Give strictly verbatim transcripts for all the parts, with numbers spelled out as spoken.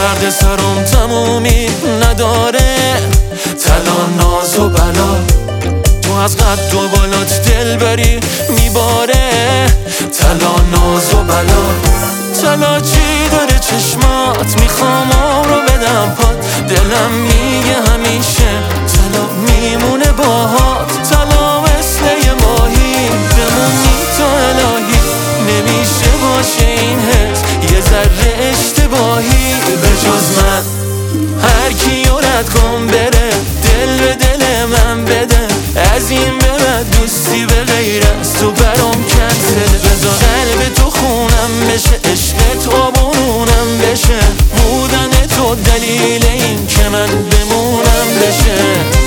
درد سرم تمومی نداره، طلا ناز و بلا تو از قد و بالات دل بری میباره، طلا ناز و بلا. طلا چی داره چشمات، میخوام رو بدم پات، دلم میگه همیشه طلا میمونه باهات، طلا مثل یه ماهی بمونی تو الهی، نمیشه باشه این حس یه ذره اشتباهی به جز من. هر کی رد کن بره، دل به دل من بده، از این به بعد دوستی به غیر از تو برام کنسل. بذار قلب تو خونم بشه، عشق تو آبونم بشه، بودن تو دلیل این که من بمونم بشه.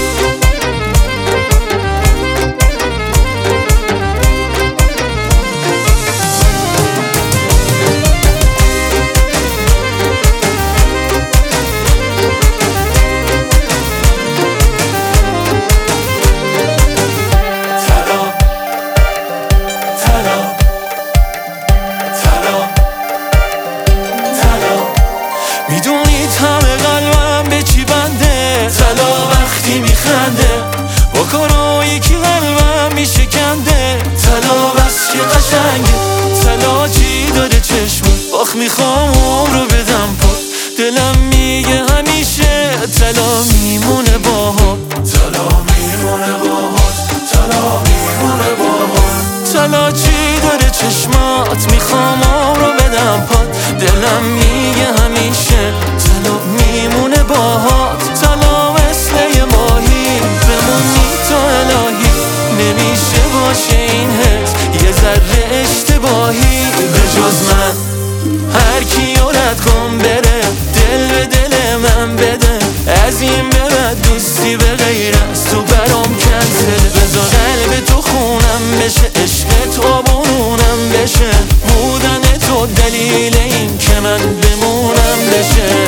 میدونید همه قلبم به چی بنده، طلا وقتی میخنده با کارایی که قلبم میشکنده، طلا بس که قشنگه، طلا چی داره چشم آخ میخوام رو بدم پا، دلم میگه همیشه طلا میمونه باهات، طلا میمونه باهات، طلا میمونه باهات. طلا چی داره چشمات، میخوام رو بدم پات، دلم میگه همیشه طلا میمونه باهات، طلا مثل یه ماهی بمونی تو الهی، نمیشه باشه این حس یه ذره اشتباهی به جز من. هر کی رد کن بره، دل به دل من بده، از این به بعد دوستی به غیر از تو برام کنسل. بذار قلب تو خونم بشه، عشق تو آبونم بشه، بودن تو دلیل این که من بمونم بشه.